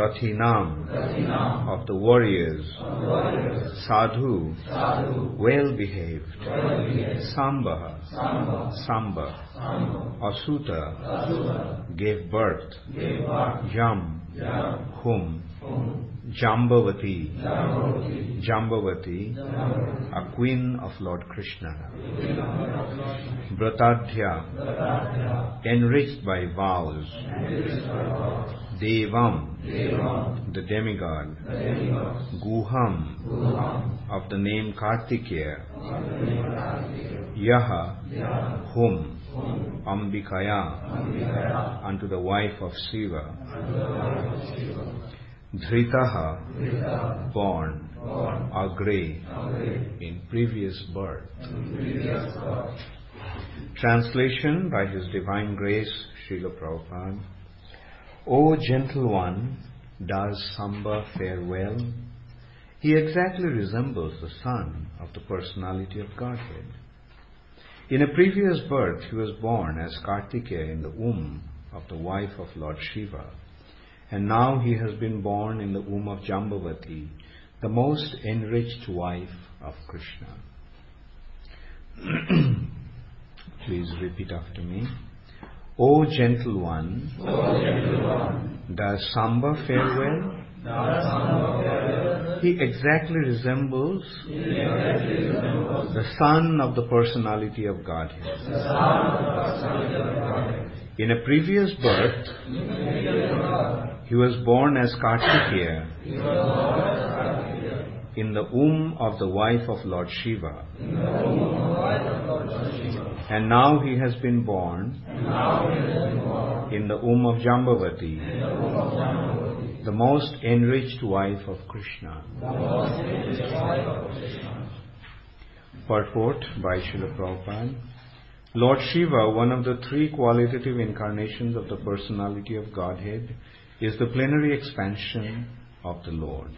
Rathinam, of the warriors, Sadhu, well-behaved, Samba, Asuta, gave birth, Jam, whom, Jambavati, a queen of Lord Krishna, Bratadhya, enriched by vows, Devam, the demigod, Guham, of the name Kartikeya, Yaha, whom, Ambikaya, unto the wife of Shiva, Dhritaha, born, Agre, in previous birth. Translation by His Divine Grace, Srila Prabhupada. O gentle one, does Samba fare well? He exactly resembles the son of the personality of Godhead. In a previous birth, he was born as Kartikeya in the womb of the wife of Lord Shiva. And now he has been born in the womb of Jambavati, the most enriched wife of Krishna. Please repeat after me. O gentle one, does Samba fare well? He exactly resembles the son of the personality of Godhead. In a previous birth, he was born as Kartikeya in the womb of the wife of Lord Shiva. And now he has been born in the womb of Jambavati, the most enriched wife of Krishna. Purport by Srila Prabhupada. Lord Shiva, one of the three qualitative incarnations of the personality of Godhead, is the plenary expansion of the Lord.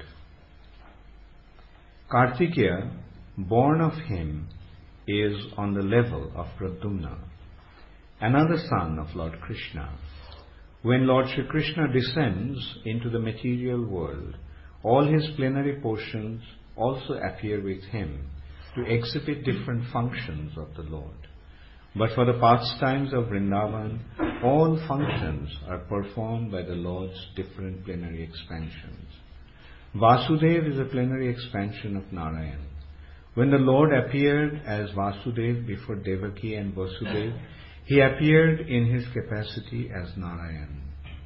Kartikeya, born of him, is on the level of Pradyumna, another son of Lord Krishna. When Lord Shri Krishna descends into the material world, all his plenary portions also appear with him to exhibit different functions of the Lord. But for the pastimes of Vrindavan, all functions are performed by the Lord's different plenary expansions. Vasudev is a plenary expansion of Narayan. When the Lord appeared as Vasudev before Devaki and Vasudev, he appeared in his capacity as Narayan.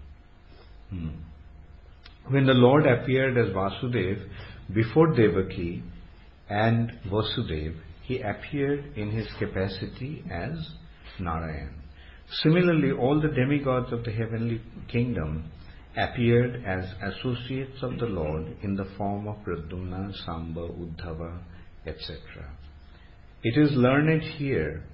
When the Lord appeared as Vasudev before Devaki and Vasudev, he appeared in his capacity as Narayan. Similarly, all the demigods of the heavenly kingdom appeared as associates of the Lord in the form of Pradyumna, Samba, Uddhava, etc. It is learned here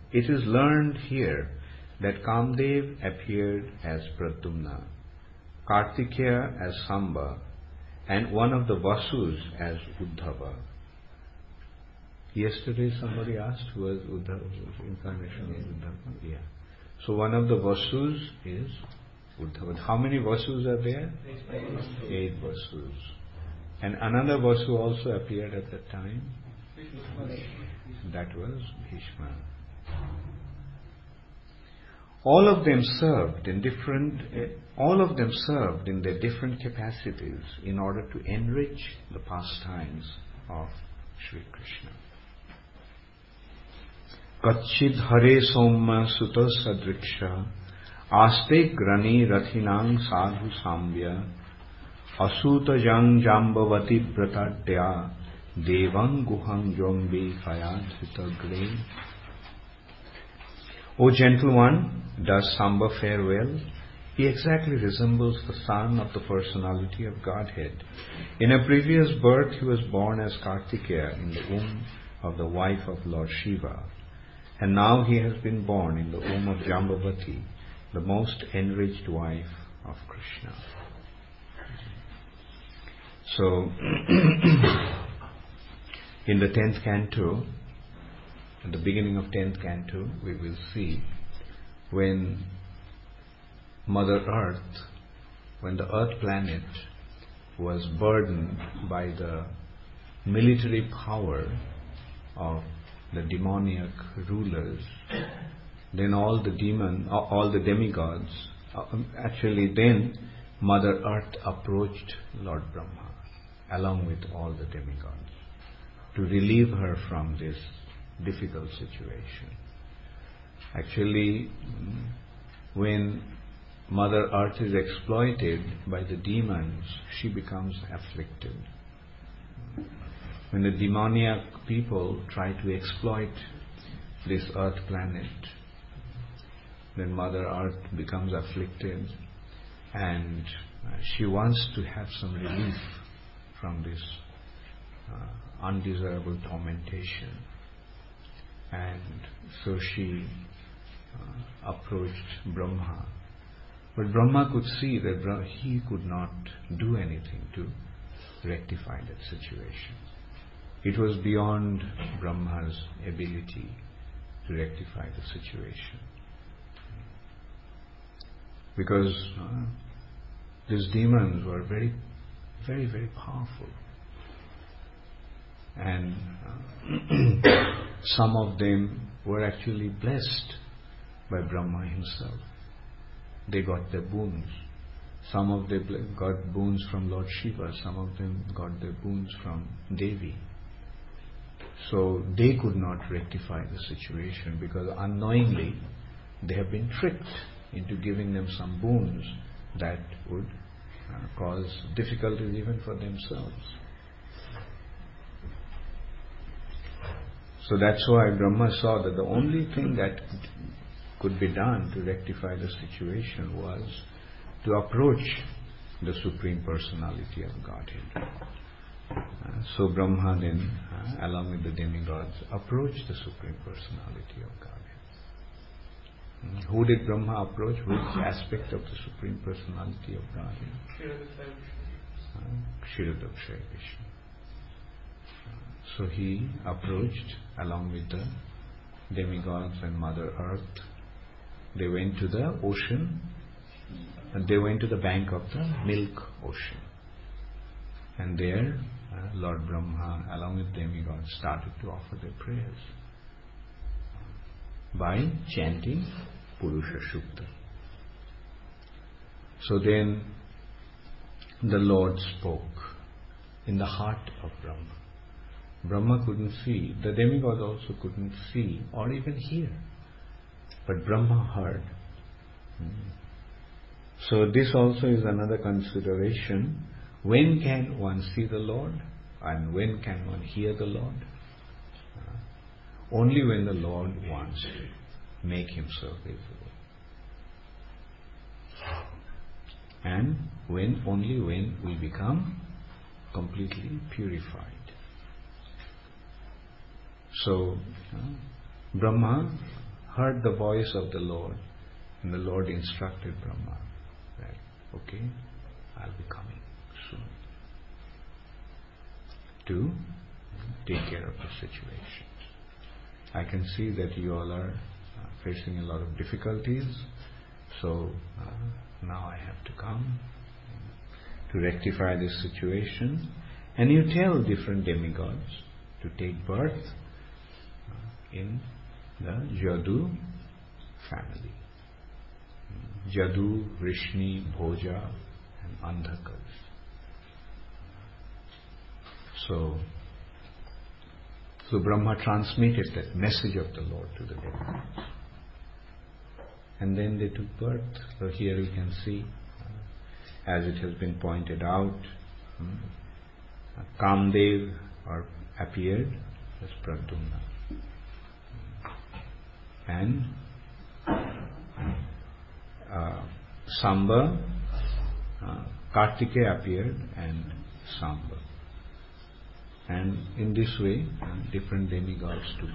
that Kamdev appeared as Pradyumna, Kartikeya as Samba, and one of the Vasus as Uddhava. Yesterday somebody asked who was Uddhava, incarnation of Uddhava. Yeah. So one of the Vasus is Uddhava. How many Vasus are there? 8 Vasus. And another Vasu also appeared at that time. That was Bhishma. All of them served in their different capacities in order to enrich the pastimes of Sri Krishna. Kachid Hare Somma Sutta Sadriksha Aste Grani Rathinang Sadhu Sambhya Asuta Jang Jambavati Pratadya Devan Guham Jombi Kayadhita Gre. O gentle one, does Samba fare well? He exactly resembles the son of the personality of Godhead. In a previous birth, he was born as Kartikeya in the womb of the wife of Lord Shiva. And now he has been born in the womb of Jambavati, the most enriched wife of Krishna. So, in the 10th canto, at the beginning of 10th canto, we will see when Mother Earth, when the Earth planet was burdened by the military power of the demoniac rulers, then all the demigods, then Mother Earth approached Lord Brahma along with all the demigods to relieve her from this difficult situation. Actually, when Mother Earth is exploited by the demons, she becomes afflicted. When the demoniac people try to exploit this earth planet, then Mother Earth becomes afflicted, and she wants to have some relief from this undesirable tormentation. And so she approached Brahma. But Brahma could see that he could not do anything to rectify that situation. It was beyond Brahma's ability to rectify the situation. Because these demons were very, very, very powerful. And some of them were actually blessed by Brahma himself. They got their boons. Some of them got boons from Lord Shiva, some of them got their boons from Devi. So they could not rectify the situation because unknowingly they have been tricked into giving them some boons that would cause difficulties even for themselves. So that's why Brahma saw that the only thing that could be done to rectify the situation was to approach the Supreme Personality of Godhead. So Brahma then, along with the demigods, approached the Supreme Personality of Godhead. Who did Brahma approach? Which aspect of the Supreme Personality of Godhead? Kshiroda Kshaya Vishnu. So he approached along with the demigods and Mother Earth. They went to the ocean, and they went to the bank of the milk ocean. And there Lord Brahma along with demigods started to offer their prayers by chanting Purusha Shukta. So then the Lord spoke in the heart of Brahma. Brahma couldn't see, the demigods also couldn't see or even hear, but Brahma heard. So this also is another consideration. When can one see the Lord and when can one hear the Lord? Only when the Lord wants to make himself visible. And only when we become completely purified. So Brahma heard the voice of the Lord, and the Lord instructed Brahma that, okay, I'll be coming soon to take care of the situation. I can see that you all are facing a lot of difficulties, so now I have to come to rectify this situation. And you tell different demigods to take birth in the Jadu family. Jadu, Vrishni, Bhoja and Andhakas. So Brahma transmitted that message of the Lord to the demigods. And then they took birth. So here you can see, as it has been pointed out, Kamdev appeared as Pradyumna. And Samba, Kartikeya appeared and Samba. And in this way, different demigods took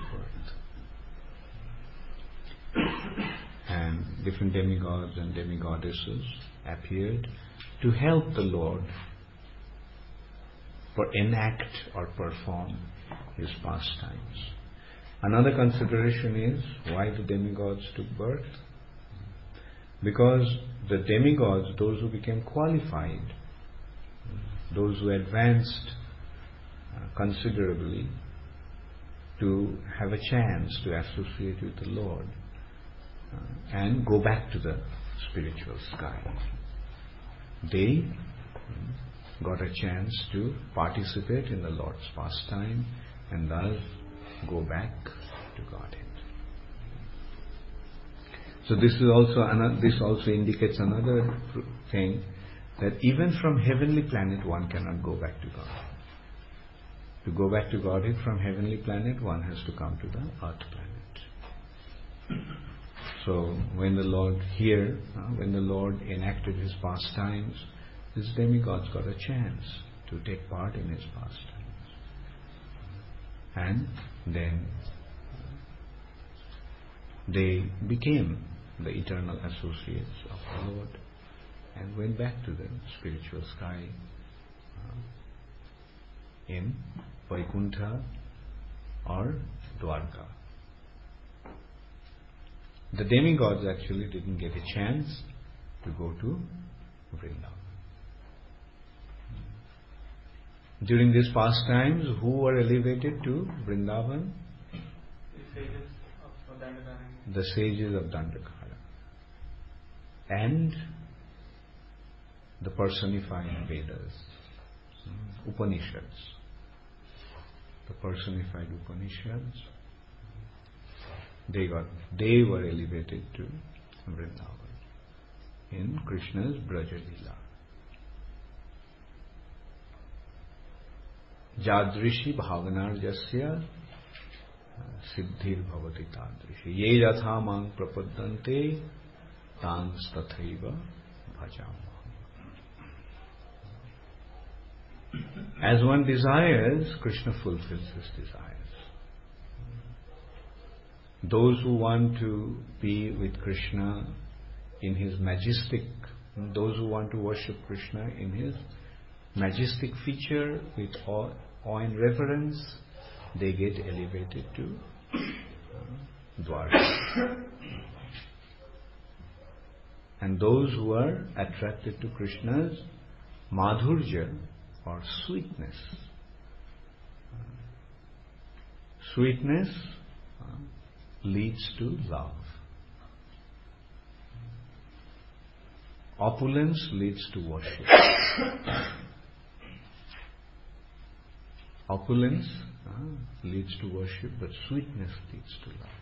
birth. And different demigods and demigoddesses appeared to help the Lord enact or perform his pastimes. Another consideration is why the demigods took birth. Because the demigods, those who became qualified, those who advanced considerably to have a chance to associate with the Lord and go back to the spiritual sky. They got a chance to participate in the Lord's pastime and thus go back to Godhead. So this also indicates another thing, that even from heavenly planet one cannot go back to Godhead. To go back to Godhead from heavenly planet, one has to come to the earth planet. So when the Lord enacted His pastimes, these demigods got a chance to take part in His pastimes. And then they became the eternal associates of the Lord and went back to the spiritual sky in Vaikuntha or Dwarka. The demigods actually didn't get a chance to go to Vrindavan. During these pastimes, who were elevated to Vrindavan? The sages of Dandakara. And the personified Vedas, Upanishads. The personified Upanishads, they were elevated to Vrindavan in Krishna's Braja Leela. Jadrishi bhavanarjasya siddhir bhavati tadrishi ye yatha mang prapaddante tans tathaiva bhajamaham. As one desires, Krishna fulfills his desires. Those who want to be with Krishna in his majestic, those who want to worship Krishna in his majestic feature with awe and reverence, they get elevated to Dwarka. And those who are attracted to Krishna's madhurya or sweetness, sweetness leads to love. Opulence leads to worship. Opulence leads to worship, but sweetness leads to love.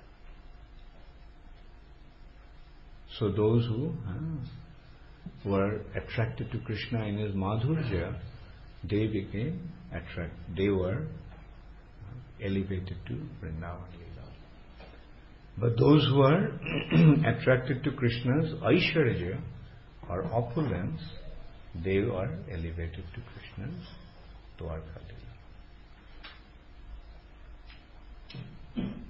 So those who were attracted to Krishna in his madhurya, they were elevated to Vrindavan Leela. But those who are attracted to Krishna's aishwarya or opulence, they are elevated to Krishna's Dwarka Leela.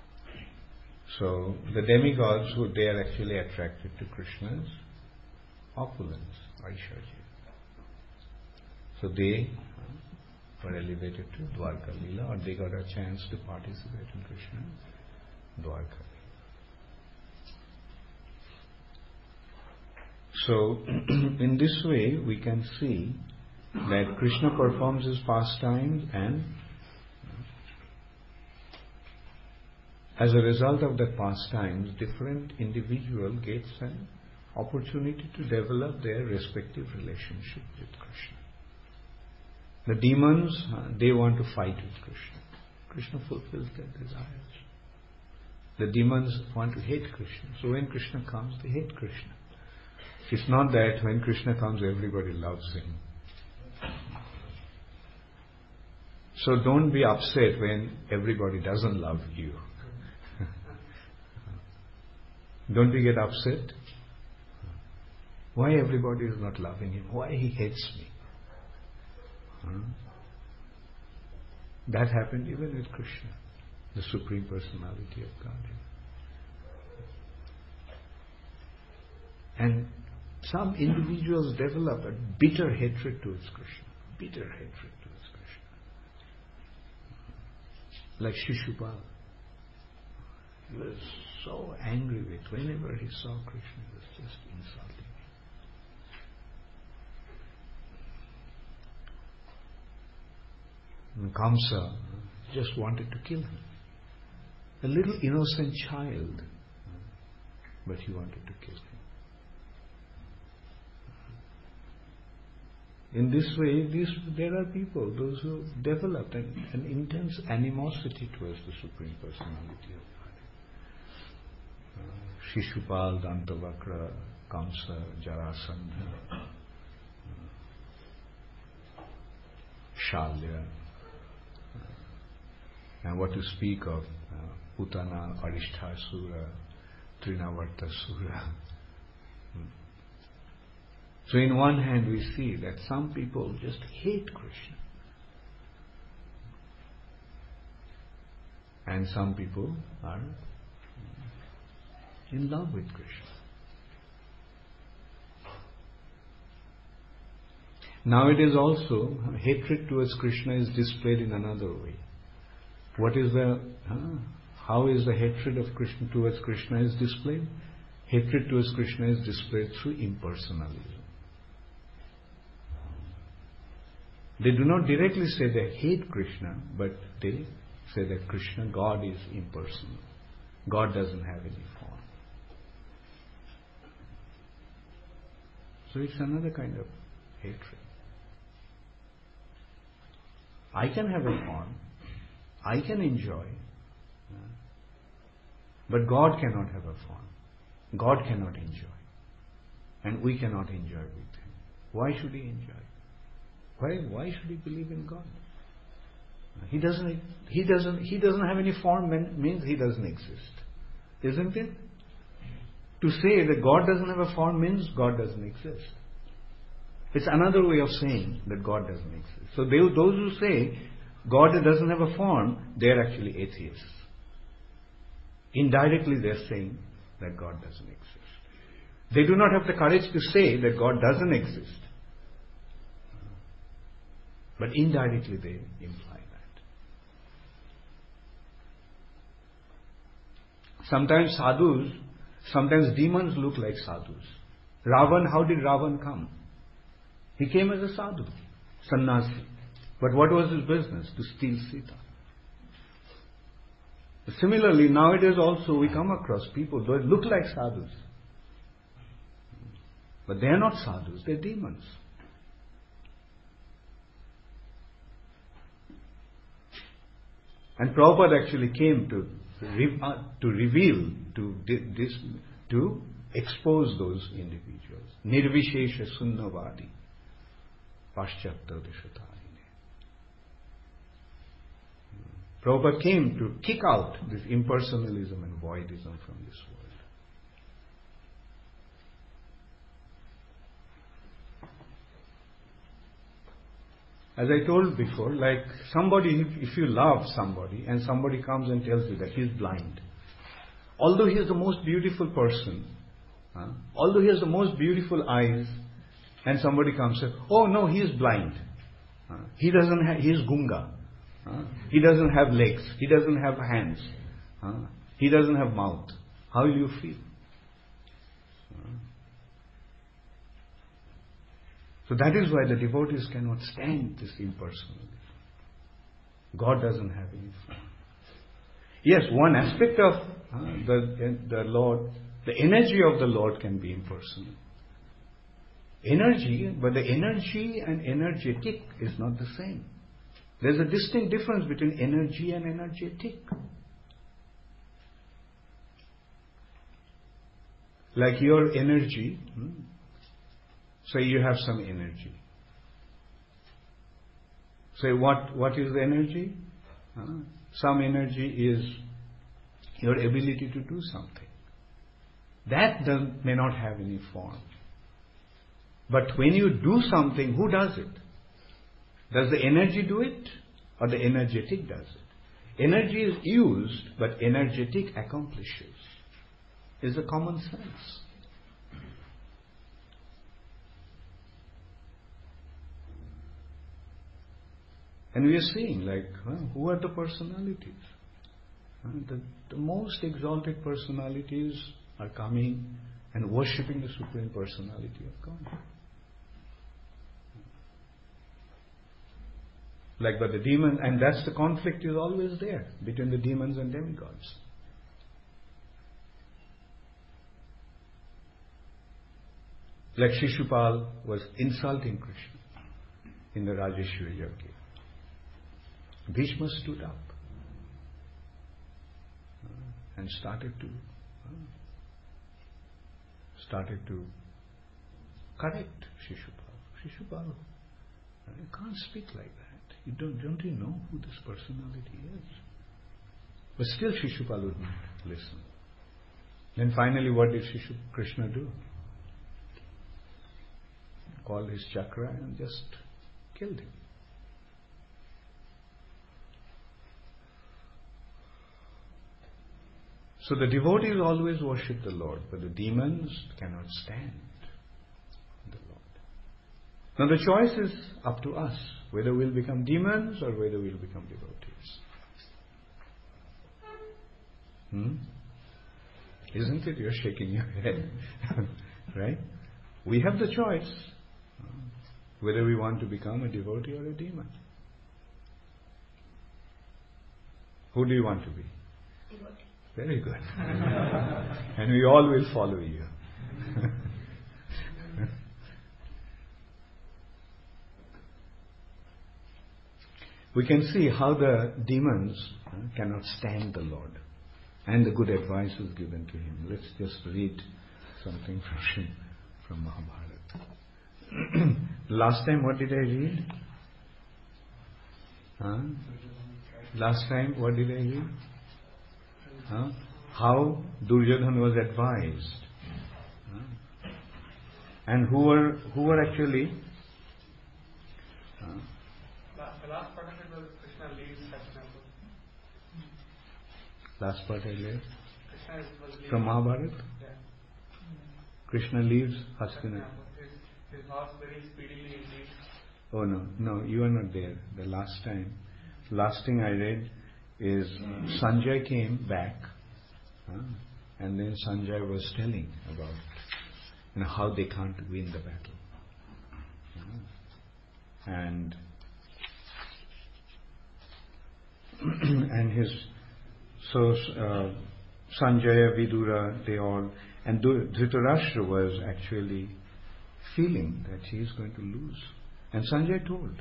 So the demigods, they are actually attracted to Krishna's opulence, aishwarya. So they were elevated to Dwarka Leela, or they got a chance to participate in Krishna's Dwarka. So, in this way, we can see that Krishna performs his pastimes, and as a result of that pastimes, different individual gets an opportunity to develop their respective relationship with Krishna. The demons, they want to fight with Krishna. Krishna fulfills their desires. The demons want to hate Krishna. So when Krishna comes, they hate Krishna. It's not that when Krishna comes, everybody loves him. So don't be upset when everybody doesn't love you. Don't you get upset? Why everybody is not loving him? Why he hates me? That happened even with Krishna, the Supreme Personality of Godhead. And some individuals develop a bitter hatred towards Krishna. Bitter hatred towards Krishna. Like Shishupal. He was so angry with whenever he saw Krishna, he was just insulting him. And Kamsa just wanted to kill him. A little innocent child, but he wanted to kill him. In this way, there are people, those who developed an intense animosity towards the Supreme Personality of Godhead. Shishupal, Dantavakra, Kamsa, Jarasandha, Shalya, and what to speak of Putana, Arishthasura, Trinavartasura. So in one hand we see that some people just hate Krishna. And some people are in love with Krishna. Nowadays also, hatred towards Krishna is displayed in another way. How is the hatred of Krishna towards Krishna is displayed? Hatred towards Krishna is displayed through impersonalism. They do not directly say they hate Krishna, but they say that Krishna, God, is impersonal. God doesn't have any form. So it's another kind of hatred. I can have a form, I can enjoy, but God cannot have a form. God cannot enjoy. And we cannot enjoy with Him. Why should He enjoy? Why should he believe in God? He doesn't have any form means he doesn't exist. Isn't it? To say that God doesn't have a form means God doesn't exist. It's another way of saying that God doesn't exist. So those who say God doesn't have a form, they are actually atheists. Indirectly they are saying that God doesn't exist. They do not have the courage to say that God doesn't exist. But indirectly they imply that. Sometimes demons look like sadhus. Ravan, how did Ravan come? He came as a sadhu, sannyasi. But what was his business? To steal Sita. Similarly, nowadays also we come across people who look like sadhus. But they are not sadhus, they are demons. And Prabhupada actually came to reveal, to expose those individuals. Nirvishesha sunnavadi paschatya dishatarine. Prabhupada came to kick out this impersonalism and voidism from this world. As I told before, like somebody, if you love somebody and somebody comes and tells you that he is blind, although he is the most beautiful person, although he has the most beautiful eyes, and somebody comes and says, oh no, he is blind. He is gunga. He doesn't have legs. He doesn't have hands. He doesn't have mouth. How will you feel? So that is why the devotees cannot stand this impersonalism. God doesn't have any form. Yes, one aspect of the Lord, the energy of the Lord can be impersonal. Energy, but the energy and energetic is not the same. There's a distinct difference between energy and energetic. Like your energy, say you have some energy. Say what is the energy? Some energy is your ability to do something. That may not have any form. But when you do something, who does it? Does the energy do it? Or the energetic does it? Energy is used, but energetic accomplishes. Is a common sense. And we are seeing, like, who are the personalities? The most exalted personalities are coming and worshipping the Supreme Personality of God. but the demon, and that's the conflict is always there between the demons and demigods. Like Shishupal was insulting Krishna in the Rajeshwari Yajna. Bhishma stood up and started to correct Shishupal. Shishupal, you can't speak like that. Don't you know who this personality is? But still Shishupal would not listen. Then finally what did Krishna do? Called his chakra and just killed him. So the devotees always worship the Lord, but the demons cannot stand the Lord. Now the choice is up to us, whether we'll become demons or whether we'll become devotees. Isn't it? You're shaking your head. Right? We have the choice whether we want to become a devotee or a demon. Who do you want to be? Devotee. Very good. And we all will follow you. We can see how the demons cannot stand the Lord, and the good advice was given to him. Let's just read something from Mahabharata. Last time what did I read? Last time what did I read? How Duryodhana was advised. And who were actually... The last part of it was Krishna leaves Hastinapur. Last part I read? Krishna was leaving. From Mahabharata? Yeah. Krishna leaves Hastinapur. His horse very speedily indeed. Oh no, you are not there. The last thing I read is Sanjay came back, and then Sanjay was telling about how they can't win the battle, and Sanjaya, Vidura, they all, and Dhritarashtra was actually feeling that he is going to lose. And Sanjay told.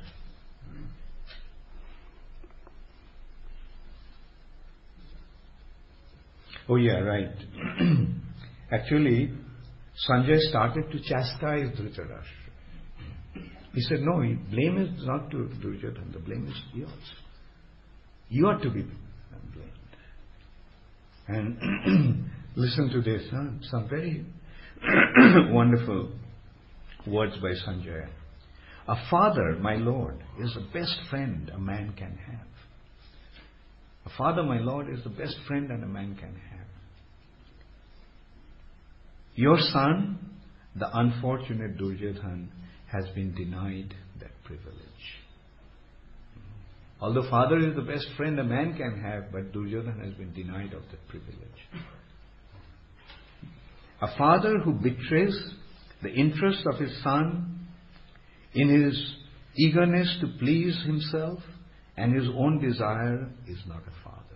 Oh yeah, right. Actually, Sanjay started to chastise Dhritarashtra. He said, no, blame is not to Duryodhana, the blame is yours. You ought to be blamed. And listen to this, some very wonderful words by Sanjaya. A father, my lord, is the best friend a man can have. A father, my lord, is the best friend that a man can have. Your son, the unfortunate Duryodhana, has been denied that privilege. Although father is the best friend a man can have, but Duryodhana has been denied of that privilege. A father who betrays the interests of his son in his eagerness to please himself and his own desire is not a father.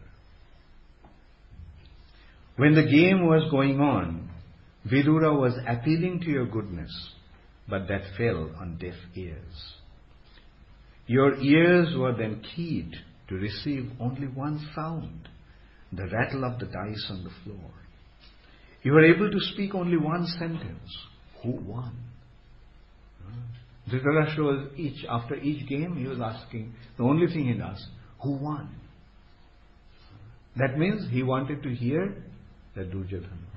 When the game was going on, Vidura was appealing to your goodness, but that fell on deaf ears. Your ears were then keyed to receive only one sound, the rattle of the dice on the floor. You were able to speak only one sentence. Who won? Dhritarashtra was after each game he was asking, the only thing he'd ask, who won? That means he wanted to hear that Duryodhana won.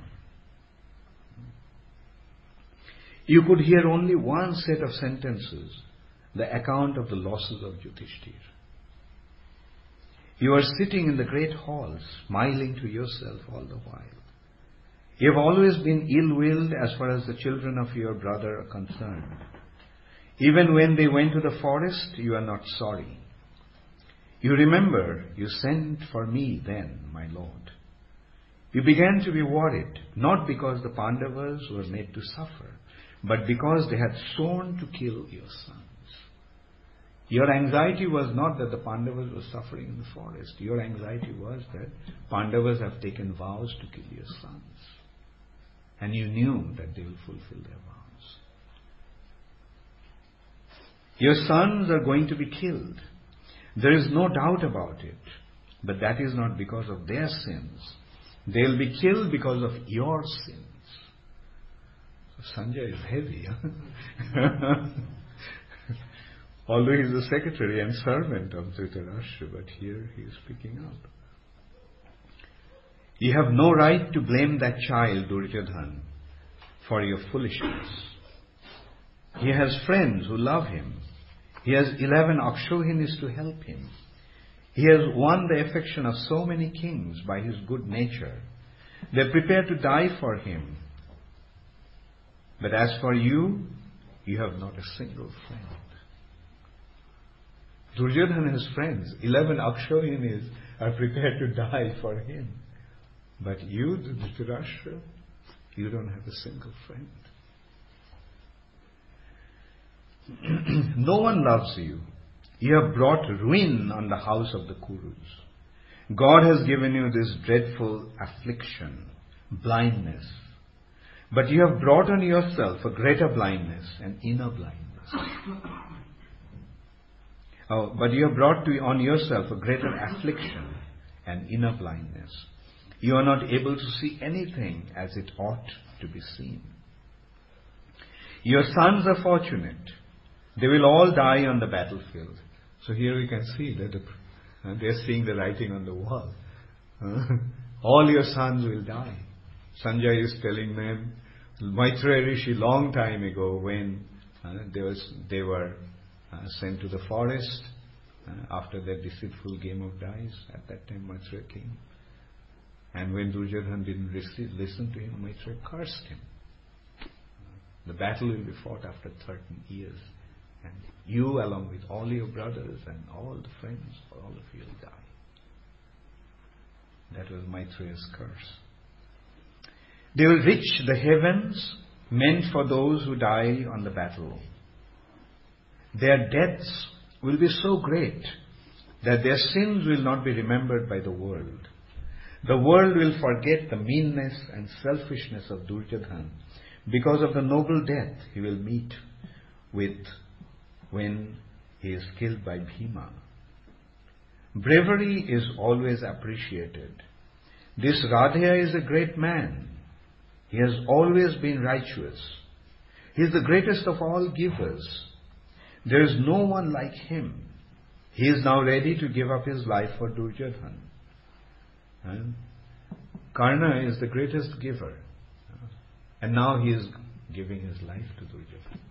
You could hear only one set of sentences, the account of the losses of Yudhishthira. You are sitting in the great hall, smiling to yourself all the while. You have always been ill-willed as far as the children of your brother are concerned. Even when they went to the forest, you are not sorry. You remember you sent for me then, my lord. You began to be worried, not because the Pandavas were made to suffer, but because they had sworn to kill your sons. Your anxiety was not that the Pandavas were suffering in the forest. Your anxiety was that Pandavas have taken vows to kill your sons. And you knew that they will fulfill their vows. Your sons are going to be killed. There is no doubt about it. But that is not because of their sins. They will be killed because of your sins. So Sanjay is heavy. Huh? Although he is the secretary and servant of Dhritarashtra, but here he is speaking up. You have no right to blame that child, Duryodhana, for your foolishness. He has friends who love him. He has 11 Akshohinis to help him. He has won the affection of so many kings by his good nature. They are prepared to die for him. But as for you, you have not a single friend. Duryodhana has friends. 11 Akshohinis are prepared to die for him. But you, Dhritarashtra, you don't have a single friend. No one loves you. You have brought ruin on the house of the Kurus. God has given you this dreadful affliction, blindness. But you have brought on yourself a greater blindness, an inner blindness. But you have brought on yourself a greater affliction, an inner blindness. You are not able to see anything as it ought to be seen. Your sons are fortunate. They will all die on the battlefield. So here we can see that they are seeing the writing on the wall. All your sons will die. Sanjay is telling them, Maitreya Rishi long time ago when they were sent to the forest after that deceitful game of dice. At that time Maitreya came. And when Duryodhana didn't listen to him, Maitreya cursed him. The battle will be fought after 13 years. And you, along with all your brothers and all the friends, all of you will die. That was Maitreya's curse. They will reach the heavens meant for those who die on the battle. Their deaths will be so great that their sins will not be remembered by the world. The world will forget the meanness and selfishness of Duryodhana because of the noble death he will meet with when he is killed by Bhima. Bravery is always appreciated. This Radheya is a great man. He has always been righteous. He is the greatest of all givers. There is no one like him. He is now ready to give up his life for Duryodhana. And Karna is the greatest giver. And now he is giving his life to Duryodhana.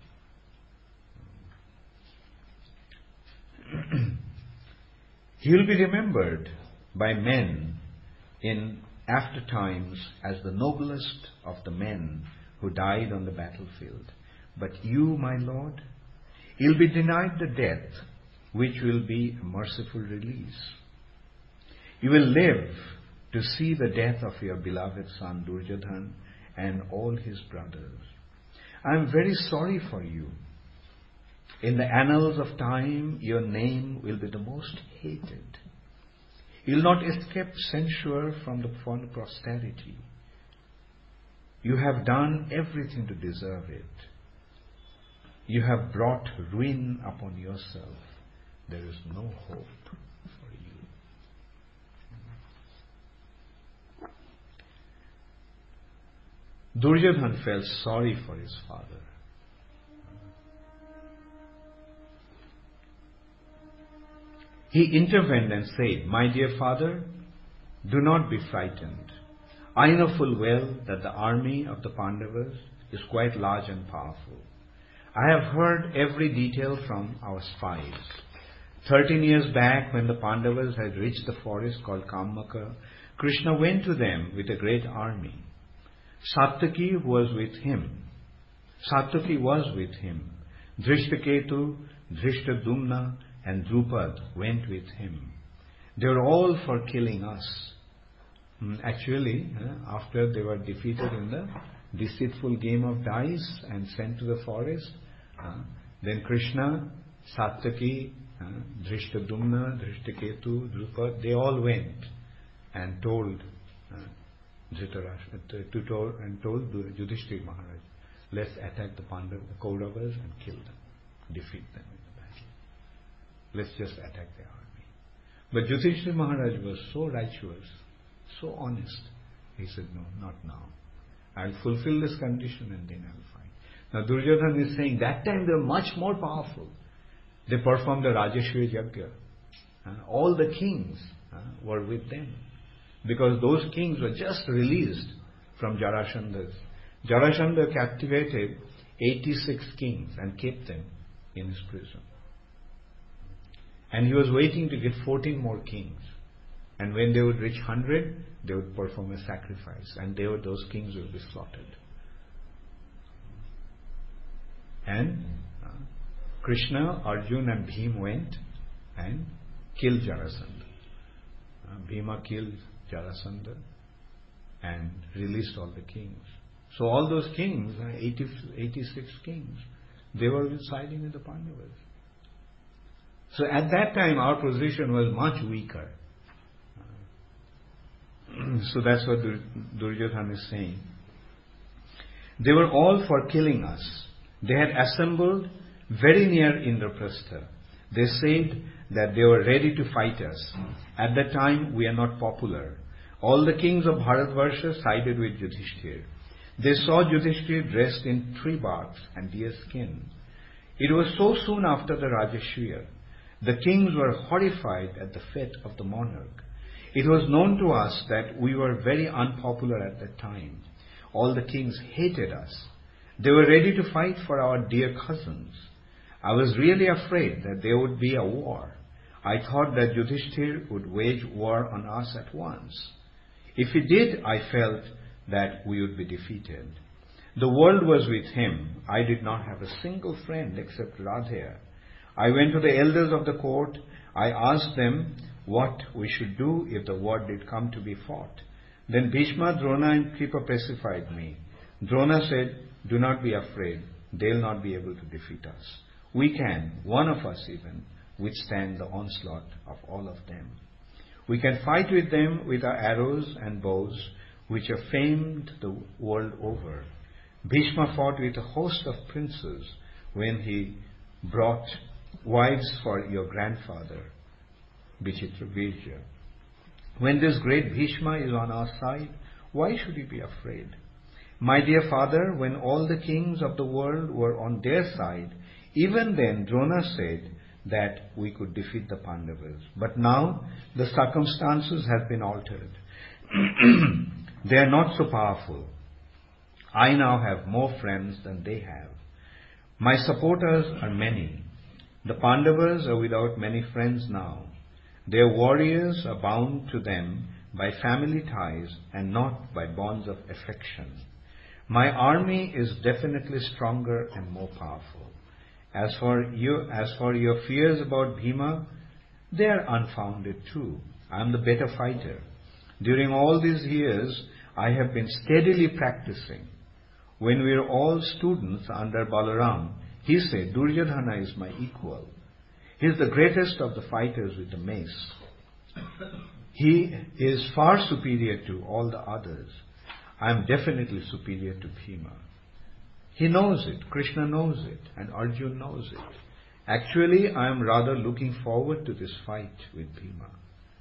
He will be remembered by men in after times as the noblest of the men who died on the battlefield. But you, my Lord, you'll be denied the death which will be a merciful release. You will live to see the death of your beloved son Duryodhana and all his brothers. I am very sorry for you. In the annals of time, your name will be the most hated. You will not escape censure from the posterity. You have done everything to deserve it. You have brought ruin upon yourself. There is no hope for you. Duryodhana felt sorry for his father. He intervened and said, "My dear father, do not be frightened. I know full well that the army of the Pandavas is quite large and powerful. I have heard every detail from our spies. 13 years back, when the Pandavas had reached the forest called Kamaka, Krishna went to them with a great army. Satyaki was with him. Drishtaketu, Drishtadumna, and Drupad went with him. They were all for killing us." Actually, after they were defeated in the deceitful game of dice and sent to the forest, then Krishna, Satyaki, Drishtadumna, Drishtaketu, Drupad, they all went and told Dhritarashtra, and told Yudhishthira Maharaj, let's attack the Kauravas and kill them, defeat them in the battle. Let's just attack their army. But Yudhishthira Maharaj was so righteous, so honest. He said, no, not now. I'll fulfill this condition and then I'll fight. Now Duryodhana is saying, that time they were much more powerful. They performed the Rajashri Yajna. All the kings were with them. Because those kings were just released from Jarasandha's. Jarasandha captivated 86 kings and kept them in his prison. And he was waiting to get 14 more kings. And when they would reach 100, they would perform a sacrifice. And those kings would be slaughtered. And Krishna, Arjuna and Bhima went and killed Jarasandha. Bhima killed Jarasandha and released all the kings. So all those kings, 86 kings, they were siding with the Pandavas. So at that time our position was much weaker. So that's what Duryodhana is saying. They were all for killing us. They had assembled very near Indraprastha. They said that they were ready to fight us. At that time we are not popular. All the kings of Bharatvarsha sided with Yudhishthira. They saw Yudhishthira dressed in tree barks and deer skin. It was so soon after the Rajashriya. The kings were horrified at the fate of the monarch. It was known to us that we were very unpopular at that time. All the kings hated us. They were ready to fight for our dear cousins. I was really afraid that there would be a war. I thought that Yudhishthira would wage war on us at once. If he did, I felt that we would be defeated. The world was with him. I did not have a single friend except Radha. I went to the elders of the court. I asked them what we should do if the war did come to be fought. Then Bhishma, Drona and Kripa pacified me. Drona said, do not be afraid. They'll not be able to defeat us. We can, one of us even, withstand the onslaught of all of them. We can fight with them with our arrows and bows, which are famed the world over. Bhishma fought with a host of princes when he brought wives for your grandfather, Vichitravirya. When this great Bhishma is on our side, why should we be afraid? My dear father, when all the kings of the world were on their side, even then Drona said that we could defeat the Pandavas. But now the circumstances have been altered. They are not so powerful. I now have more friends than they have. My supporters are many. The Pandavas are without many friends now. Their warriors are bound to them by family ties and not by bonds of affection. My army is definitely stronger and more powerful. As for your fears about Bhima, they are unfounded too. I am the better fighter. During all these years, I have been steadily practicing. When we were all students under Balaram, he said, Duryodhana is my equal. He is the greatest of the fighters with the mace. He is far superior to all the others. I am definitely superior to Bhima. He knows it, Krishna knows it, and Arjuna knows it. Actually, I am rather looking forward to this fight with Bhima.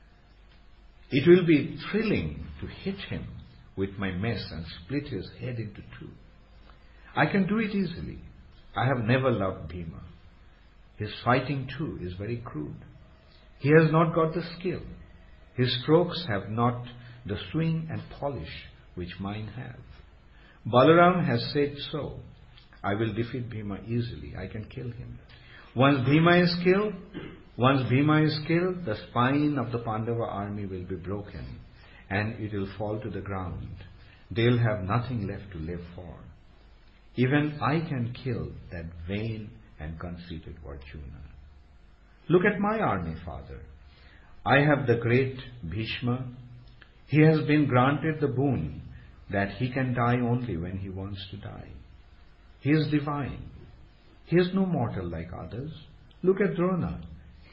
It will be thrilling to hit him with my mace and split his head into two. I can do it easily. I have never loved Bhima. His fighting too is very crude. He has not got the skill. His strokes have not the swing and polish which mine have. Balaram has said so. I will defeat Bhima easily. I can kill him. Once Bhima is killed, the spine of the Pandava army will be broken and it will fall to the ground. They'll have nothing left to live for. Even I can kill that vain and conceited Arjuna. Look at my army, father. I have the great Bhishma. He has been granted the boon that he can die only when he wants to die. He is divine. He is no mortal like others. Look at Drona.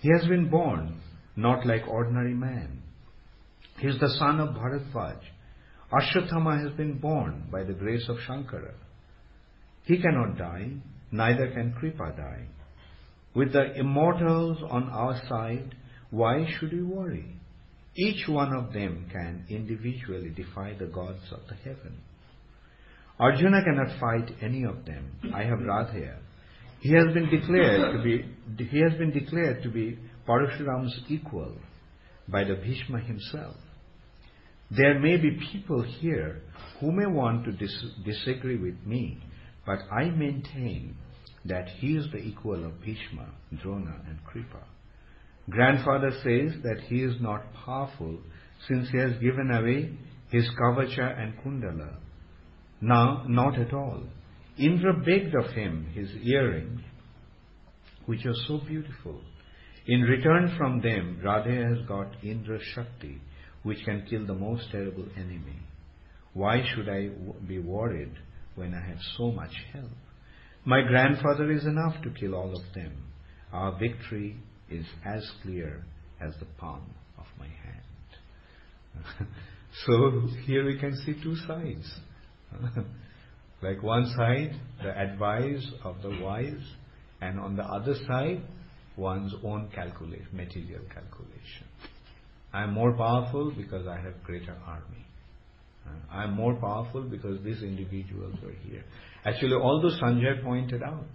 He has been born not like ordinary man. He is the son of Bharadvaj. Ashwatthama has been born by the grace of Shankara. He cannot die, neither can Kripa die. With the immortals on our side, why should we worry? Each one of them can individually defy the gods of the heaven. Arjuna cannot fight any of them. I have Radheya. He has been declared to be Parashuram's equal by the Bhishma himself. There may be people here who may want to disagree with me, but I maintain that he is the equal of Bhishma, Drona and Kripa. Grandfather says that he is not powerful since he has given away his Kavacha and Kundala. Now, not at all. Indra begged of him his earrings, which are so beautiful. In return from them, Radha has got Indra's Shakti, which can kill the most terrible enemy. Why should I be worried when I have so much help? My grandfather is enough to kill all of them. Our victory is as clear as the palm of my hand. So here we can see two sides. Like one side, the advice of the wise, and on the other side, one's own material calculation. I am more powerful because I have greater army. I am more powerful because these individuals are here. Actually, although Sanjay pointed out,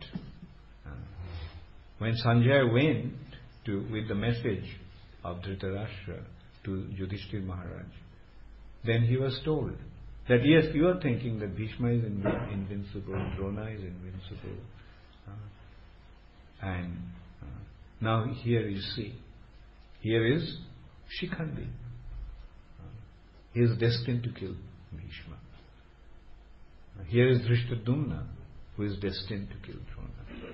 when Sanjay went with the message of Dhritarashtra to Yudhishthir Maharaj, then he was told that yes, you are thinking that Bhishma is invincible, Drona is invincible, and now here you see, here is Shikhandi. He is destined to kill Bhishma. Here is Drishtadumna, who is destined to kill Drona.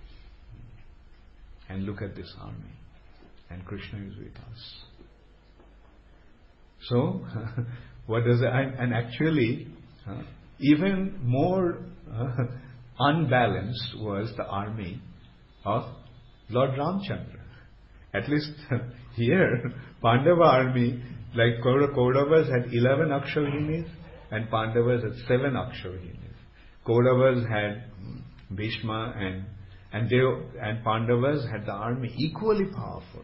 And look at this army. And Krishna is with us. So, what does it... And actually, even more unbalanced was the army of Lord Ramchandra. At least here, Pandava army, like Kauravas had 11 Akshavinis and Pandavas had 7 Akshavinis. Kauravas had Bhishma and Pandavas had the army equally powerful.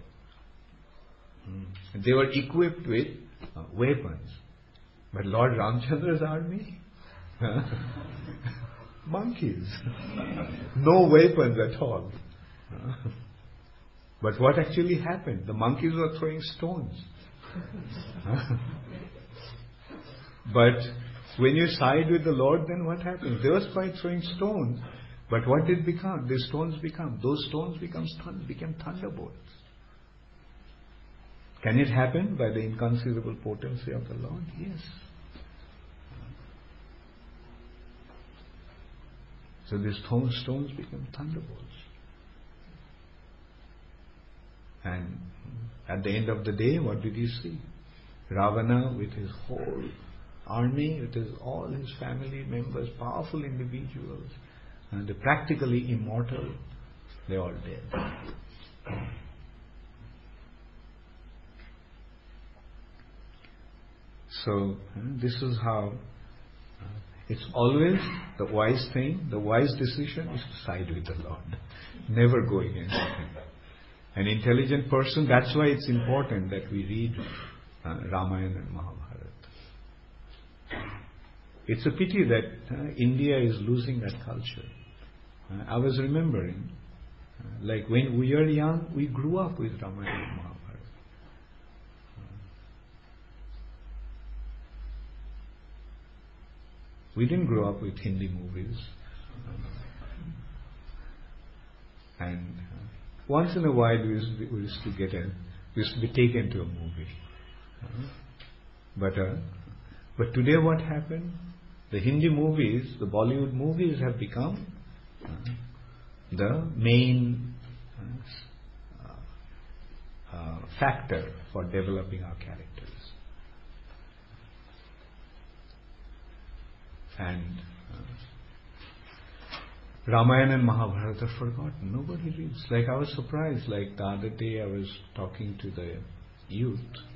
They were equipped with weapons. But Lord Ramchandra's army? Monkeys. No weapons at all. But what actually happened? The monkeys were throwing stones. But when you side with the Lord, then what happens? They were throwing stones. But what did become? These stones become? Those stones became thunderbolts. Can it happen by the inconceivable potency of the Lord? Yes. So these stones become thunderbolts. And at the end of the day, what did you see? Ravana with his whole army, with all his family members, powerful individuals, and they're practically immortal, they're all dead. So, this is how it's always the wise thing, the wise decision is to side with the Lord. Never go against Him. An intelligent person, that's why it's important that we read Ramayana and Mahabharata. It's a pity that India is losing that culture. I was remembering, like when we were young, we grew up with Ramayana and Mahabharata. We didn't grow up with Hindi movies. And once in a while we used to be taken to a movie. But today what happened? The Hindi movies, the Bollywood movies have become the main factor for developing our characters. And Ramayana and Mahabharata are forgotten. Nobody reads. Like I was surprised, like the other day I was talking to the youth,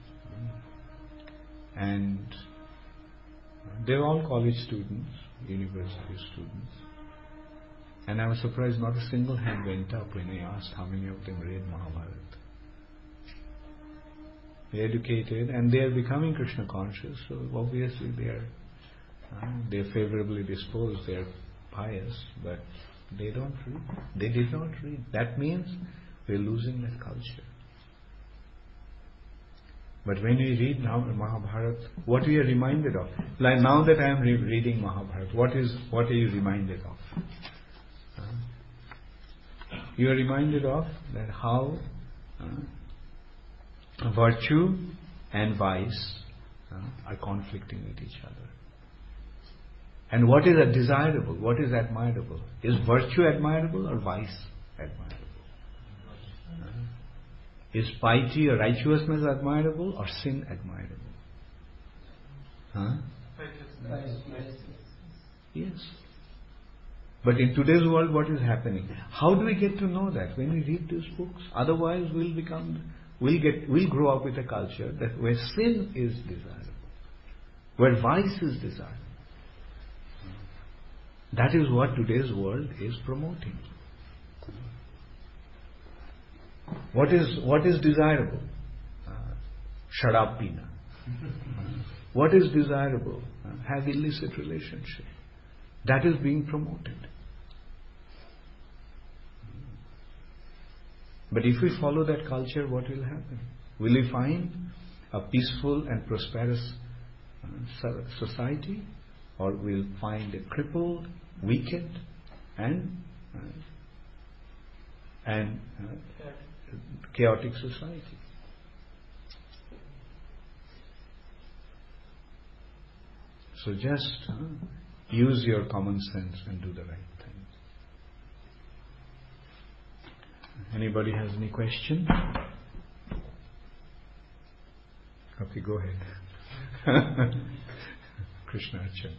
and they're all college students, university students. And I was surprised not a single hand went up when I asked how many of them read Mahabharata. They're educated and they are becoming Krishna conscious, so obviously they're favorably disposed, they're pious, but they don't read. They did not read. That means we're losing that culture. But when we read now Mahabharata, what we are reminded of, like now that I am reading Mahabharata, what are you reminded of? You are reminded of that how virtue and vice are conflicting with each other. And what is desirable? What is admirable? Is virtue admirable or vice admirable? Is piety or righteousness admirable or sin admirable? Yes. But in today's world, what is happening? How do we get to know that? When we read these books. Otherwise, we'll grow up with a culture that where sin is desirable, where vice is desirable. That is what today's world is promoting. What is desirable? Sharab pina. What is desirable? Have illicit relationship. That is being promoted. But if we follow that culture, what will happen? Will we find a peaceful and prosperous society, or we'll find a crippled, wicked, and chaotic society? So just use your common sense and do the right thing. Anybody has any question? Okay, go ahead. Krishna Archan.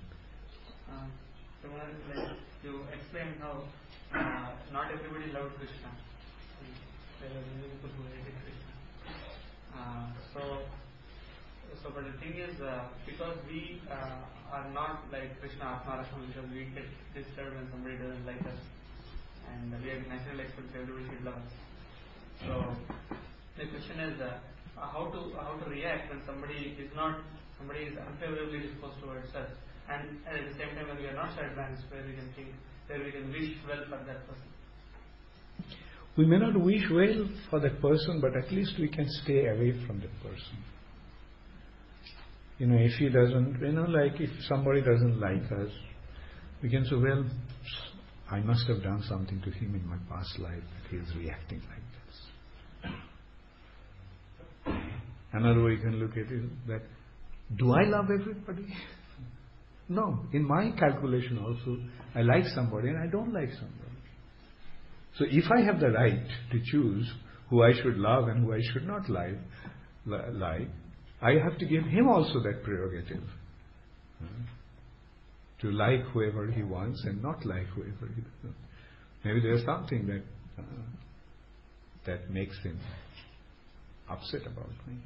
You explained how not everybody loved Krishna. There were many people who hated Krishna. But the thing is, because we are not like Krishna Atmarasam, because we get disturbed when somebody doesn't like us, and we have naturally expect everybody should love us. So the question is how to react when somebody is unfavorably disposed towards us, and at the same time when we are not so advanced, where we can wish well for that person. We may not wish well for that person, but at least we can stay away from that person. If he doesn't, like if somebody doesn't like us, we can say, well, I must have done something to him in my past life that he is reacting like this. Another way you can look at it is that, do I love everybody? No. In my calculation also, I like somebody and I don't like somebody. So if I have the right to choose who I should love and who I should not like, I have to give him also that prerogative to like whoever he wants and not like whoever he doesn't. Maybe there's something that makes him upset about me.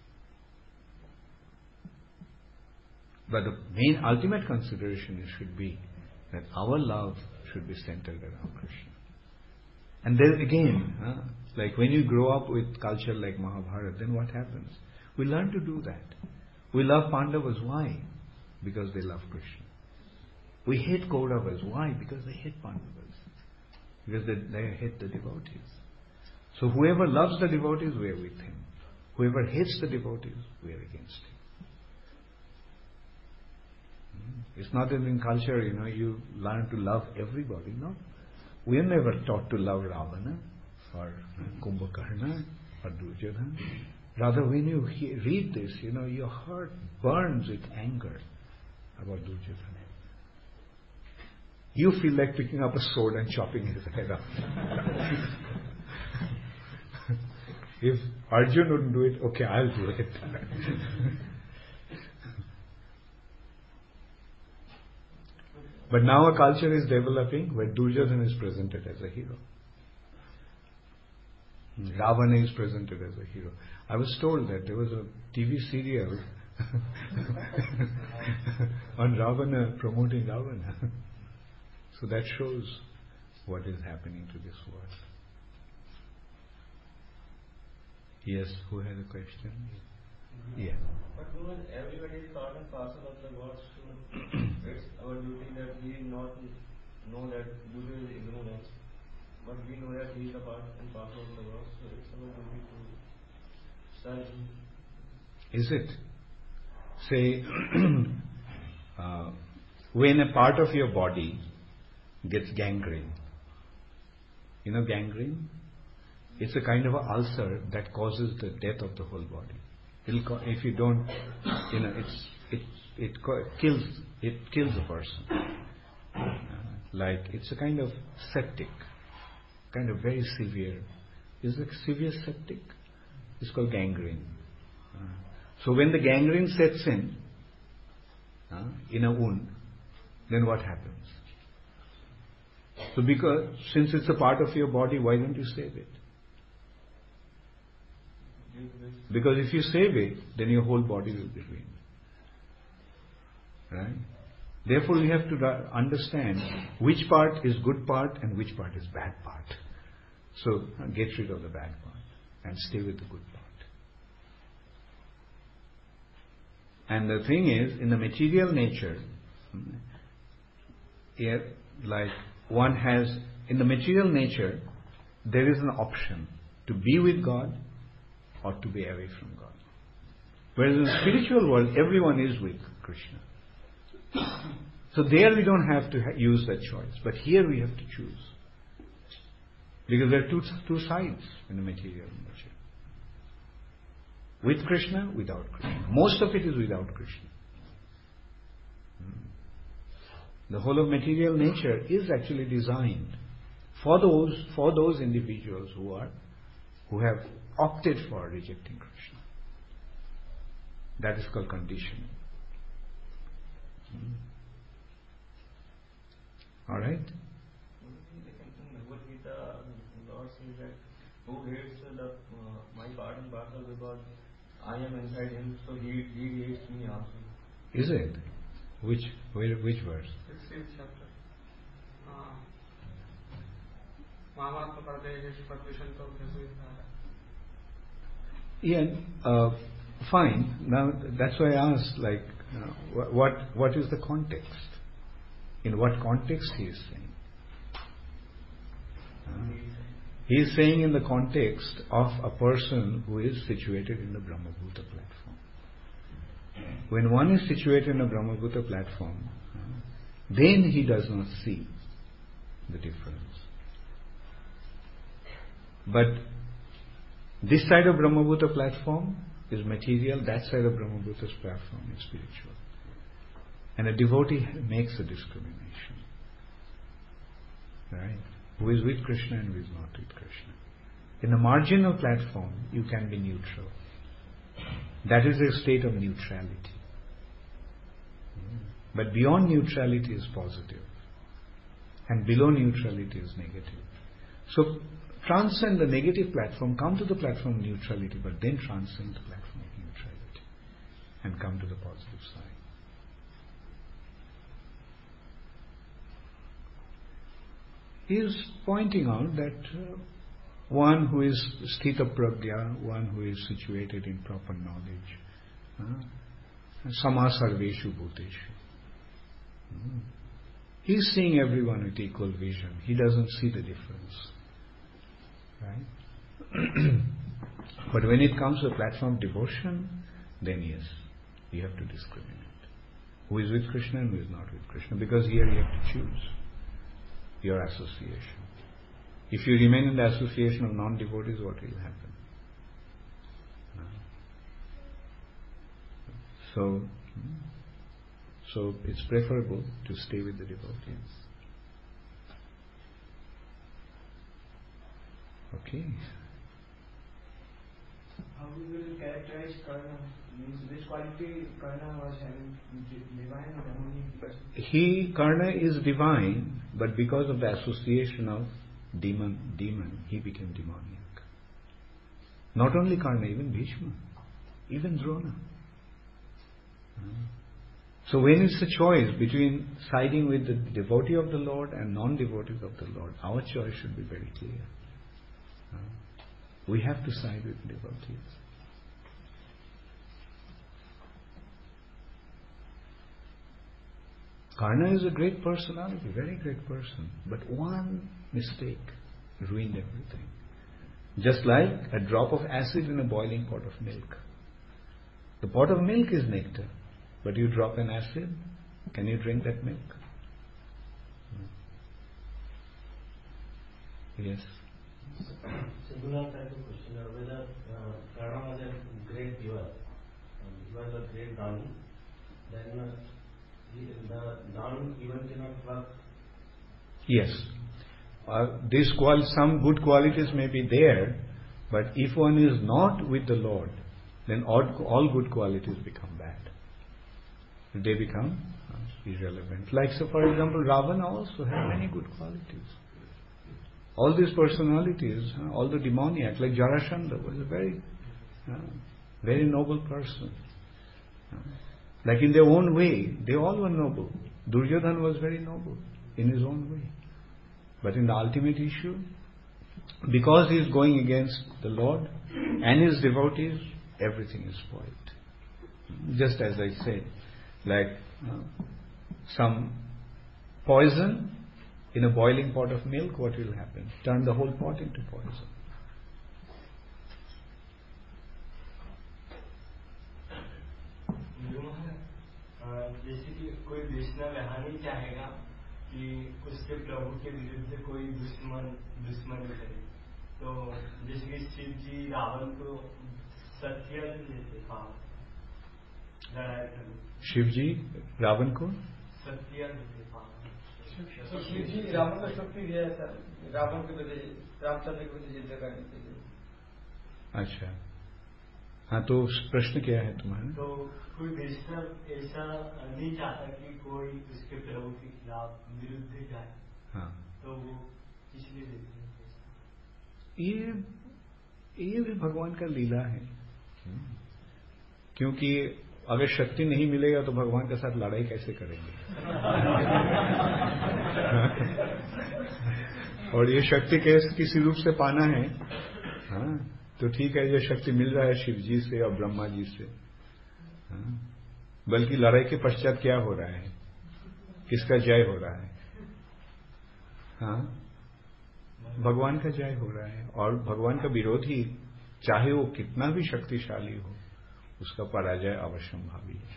But the main ultimate consideration should be that our love should be centered around Krishna. And then again, like when you grow up with culture like Mahabharata, then what happens? We learn to do that. We love Pandavas. Why? Because they love Krishna. We hate Kauravas. Why? Because they hate Pandavas. Because they hate the devotees. So whoever loves the devotees, we are with him. Whoever hates the devotees, we are against him. It's not that in culture, you learn to love everybody. No. We are never taught to love Ravana or Kumbhakarna or Duryodhana. Rather, when you read this, your heart burns with anger about Duryodhana. You feel like picking up a sword and chopping his head off. If Arjun wouldn't do it, okay, I'll do it. But now a culture is developing where Duryodhana is presented as a hero. Ravana is presented as a hero. I was told that there was a TV serial on Ravana, promoting Ravana. So that shows what is happening to this world. Yes, who has a question? Yeah. But when everybody is part and parcel of the gods, it's our duty that we not know that due to his ignorance, but we know that he is a part and parcel of the gods, so it's our duty to serve him. Is it? Say, when a part of your body gets gangrene, you know gangrene? It's a kind of an ulcer that causes the death of the whole body. If you don't, it kills a person. Like it's a kind of septic, kind of very severe. Is it severe septic? It's called gangrene. So when the gangrene sets in a wound, then what happens? So since it's a part of your body, why don't you save it? Because if you save it, then your whole body will be ruined. Right? Therefore, we have to understand which part is good part and which part is bad part. So, get rid of the bad part and stay with the good part. And the thing is, in the material nature, in the material nature, there is an option to be with God or to be away from God. Whereas in the spiritual world, everyone is with Krishna. So there we don't have to use that choice. But here we have to choose. Because there are two sides in the material nature. With Krishna, without Krishna. Most of it is without Krishna. The whole of material nature is actually designed for those individuals who have opted for rejecting Krishna. That is called conditioning. Alright? In Bhagavad Gita, Lord says that who hates my part and parcel because I am inside him, so he hates me also. Is it? Which verse? 16th chapter. Mahamatma Paradehesh Padvishanto Bhasvithara. Yeah, fine. Now that's why I asked, what is the context? In what context he is saying? He is saying in the context of a person who is situated in the Brahmabhuta platform. When one is situated in a Brahmabhuta platform, then he does not see the difference. But this side of Brahmabhuta platform is material, that side of Brahmabhuta's platform is spiritual. And a devotee makes a discrimination. Right? Who is with Krishna and who is not with Krishna. In the marginal platform, you can be neutral. That is a state of neutrality. But beyond neutrality is positive. And below neutrality is negative. So, transcend the negative platform, come to the platform of neutrality, but then transcend the platform of neutrality and come to the positive side. He is pointing out that one who is sthita pragya, one who is situated in proper knowledge, sama sarveshu bhuteshu. He is seeing everyone with equal vision. He doesn't see the difference. Right? But when it comes to the platform of devotion, then yes, you have to discriminate. Who is with Krishna and who is not with Krishna. Because here you have to choose your association. If you remain in the association of non-devotees, what will happen? So it's preferable to stay with the devotees. Okay. How we will characterize Karna? Means which quality Karna was having, divine or demonic? Karna is divine, but because of the association of demon, he became demoniac. Not only Karna, even Bhishma, even Drona. So when it's a choice between siding with the devotee of the Lord and non-devotees of the Lord, our choice should be very clear. We have to side with devotees. Karna is a great personality, very great person, but one mistake ruined everything. Just like a drop of acid in a boiling pot of milk. The pot of milk is nectar, but you drop an acid, can you drink that milk? Yes. Similar type of question, whether Karna was a great giver, he was a great Danu, then the Danu even cannot work. Yes. Some good qualities may be there, but if one is not with the Lord, then all good qualities become bad. They become irrelevant. Like, so for example, Ravana also had many good qualities. All these personalities, all the demoniac, like Jarasandha was a very, very noble person. Like in their own way, they all were noble. Duryodhana was very noble in his own way. But in the ultimate issue, because he is going against the Lord and his devotees, everything is spoiled. Just as I said, like some poison in a boiling pot of milk, what will happen? Turn the whole pot into poison. जैसे कि कोई वैष्णव यहाँ नहीं चाहेगा कि उसके प्रभु के विरुद्ध कोई दुश्मन करे, तो जैसे कि शिव जी रावण को सत्य देते लड़ाई करने, शिव जी रावण को सत्य देते शिव जी रावण को शक्ति दिया था, रावण के प्रति, रामचंद्र के प्रति युद्ध करने के लिए. अच्छा, हाँ, तो प्रश्न क्या है तुम्हारा? तो कोई वैष्णव ऐसा नहीं चाहता कि कोई उसके प्रभु के खिलाफ विरुद्ध जाए, हाँ, तो वो इसलिए देते हैं. ये भी भगवान का लीला है, क्योंकि अगर शक्ति नहीं मिलेगा तो भगवान के साथ लड़ाई कैसे करेंगे? और ये शक्ति कैसे किसी रूप से पाना है, हाँ, तो ठीक है, ये शक्ति मिल रहा है शिव जी से और ब्रह्मा जी से, हाँ, बल्कि लड़ाई के पश्चात क्या हो रहा है, किसका जय हो रहा है? हाँ, भगवान का जय हो रहा है. और भगवान का विरोधी चाहे वो कितना भी शक्तिशाली हो, उसका पराजय अवश्यंभावी है.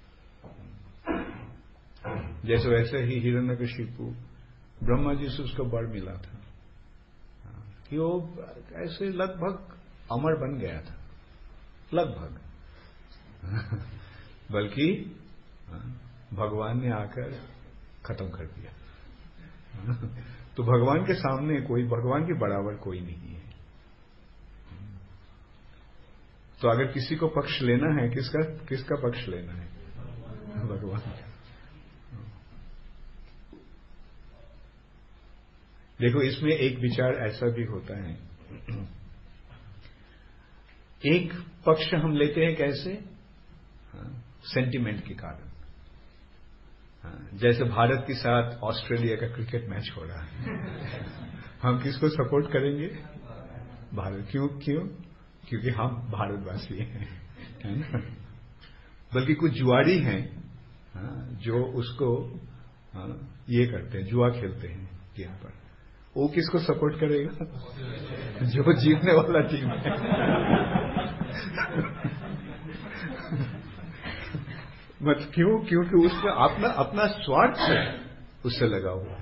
जैसे वैसे ही हिरण्यकशिपु, ब्रह्मा जी से उसको वर मिला था कि वो ऐसे लगभग अमर बन गया था, लगभग, बल्कि भगवान ने आकर खत्म कर दिया. तो भगवान के सामने भगवान के बराबर कोई नहीं है. तो अगर किसी को पक्ष लेना है, किसका पक्ष लेना है? भगवान का. देखो, इसमें एक विचार ऐसा भी होता है, एक पक्ष हम लेते हैं कैसे? सेंटिमेंट के कारण. जैसे भारत के साथ ऑस्ट्रेलिया का क्रिकेट मैच हो रहा है, हम किसको सपोर्ट करेंगे? भारत. क्यों? क्योंकि हम भारतवासी हैं, है ना? बल्कि कुछ जुआरी हैं जो उसको ये करते हैं, जुआ खेलते हैं यहाँ पर. वो किसको सपोर्ट करेगा? जो जीतने वाला टीम है. मत क्यों? क्योंकि उसका अपना स्वार्थ है उससे लगा हुआ है.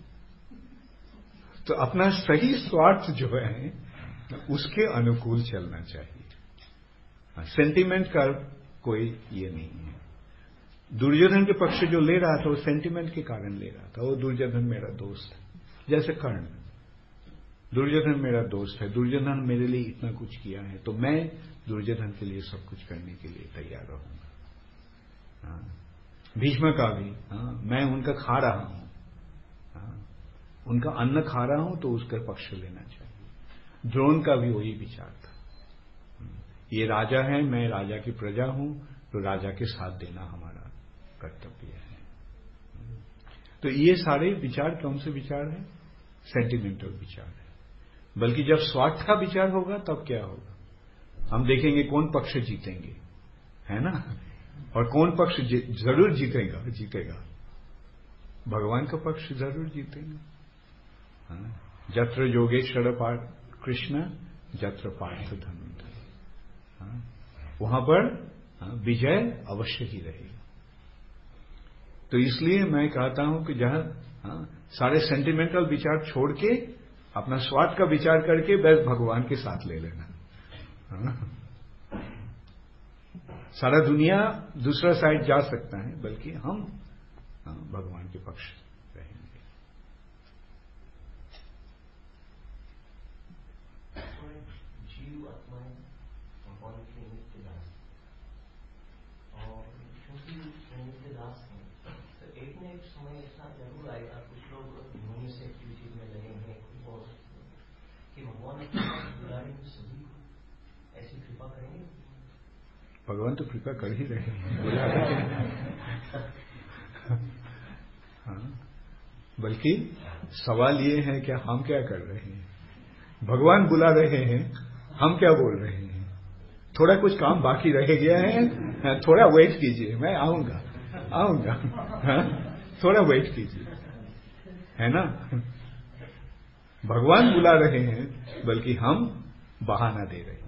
तो अपना सही स्वार्थ जो है उसके अनुकूल चलना चाहिए. सेंटिमेंट का कोई ये नहीं है. दुर्योधन के पक्ष जो ले रहा था वो सेंटिमेंट के कारण ले रहा था. वो दुर्योधन मेरा दोस्त है, जैसे कर्ण. दुर्योधन मेरा दोस्त है, दुर्योधन मेरे लिए इतना कुछ किया है, तो मैं दुर्योधन के लिए सब कुछ करने के लिए तैयार रहूंगा। भीष्म का भी, मैं उनका खा रहा हूं, उनका अन्न खा रहा हूं तो उसका पक्ष लेना चाहिए। द्रोण का भी वही विचार था, ये राजा है, मैं राजा की प्रजा हूं, तो राजा के साथ देना हमारा कर्तव्य है। तो ये सारे विचार कौन से विचार है? सेंटिमेंटल विचार है। बल्कि जब स्वार्थ का विचार होगा तब क्या होगा? हम देखेंगे कौन पक्ष जीतेंगे, है ना, और कौन पक्ष जरूर जीतेगा। भगवान का पक्ष जरूर जीतेगा। जत्र योगेश्वर कृष्ण जत्र पार्थ धनुर्धर, वहां पर विजय अवश्य ही रहेगी। तो इसलिए मैं कहता हूं कि जहां सारे सेंटिमेंटल विचार छोड़ के अपना स्वार्थ का विचार करके बस भगवान के साथ ले लेना। सारा दुनिया दूसरा साइड जा सकता है, बल्कि हम भगवान के पक्ष रहेंगे। जीव आत्माएं भगवान के नित्य दास, और क्योंकि नित्य दास हैं तो एक न एक समय ऐसा जरूर आएगा, कुछ लोग न्यूनी से एक्टिविटीज में लगेंगे, और कि भगवान बुलाएंगे सभी को, ऐसी कृपा करेंगे। भगवान तो कृपा कर ही रहे हैं, बल्कि सवाल ये है कि हम क्या कर रहे हैं। भगवान बुला रहे हैं, हम क्या बोल रहे हैं? थोड़ा कुछ काम बाकी रह गया है, थोड़ा वेट कीजिए, मैं आऊंगा, थोड़ा वेट कीजिए, है ना। भगवान बुला रहे हैं, बल्कि हम बहाना दे रहे हैं।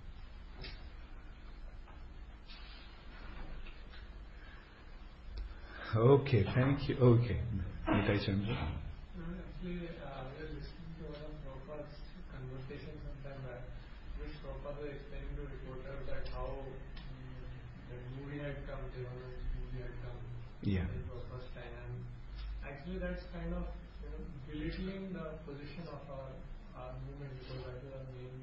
Okay, thank you. Okay, Nitai Chandra. Actually, we were listening to one of Prabhupada's conversations some time back, which Prabhupada was explaining to reporters that how the movie had come, Devanand's movie had come Yeah. for the first time, and actually that's kind of belittling the position of our movement, because that is our main.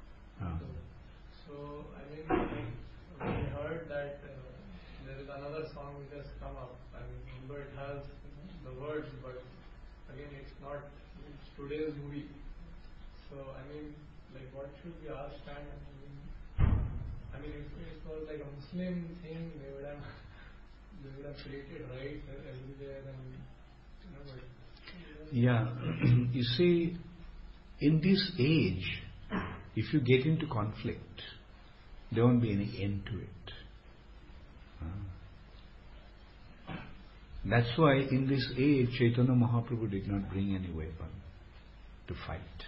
So I mean, we heard that there is another song which has come up. I mean, although it has the words, but again, it's today's movie. So I mean, like, what should be our stand? I mean, if it was like a Muslim thing, they would have created rights everywhere, and but. Yeah, you see, in this age, if you get into conflict, there won't be any end to it. That's why in this age, Chaitanya Mahaprabhu did not bring any weapon to fight.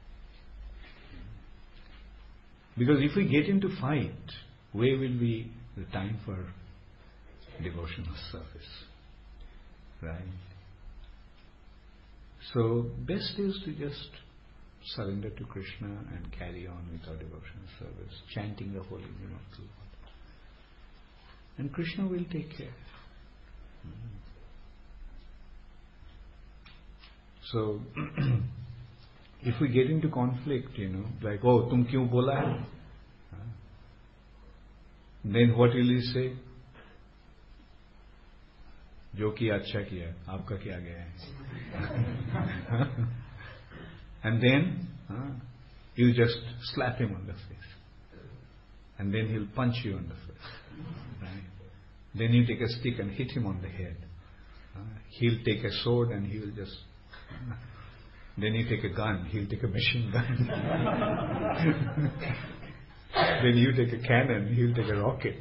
Because if we get into fight, where will be the time for devotional service? Right? So, best is to just surrender to Krishna and carry on with our devotional service, chanting the holy name of the Lord. And Krishna will take care. So, if we get into conflict, like, oh, tum kyun bola hai? Then what will he say? जो किया अच्छा किया, आपका क्या गया है? And then you just slap him on the face, and then he'll punch you on the face. Right? Then you take a stick and hit him on the head. He'll take a sword and he will just. Then you take a gun, he'll take a machine gun. Then you take a cannon, he'll take a rocket.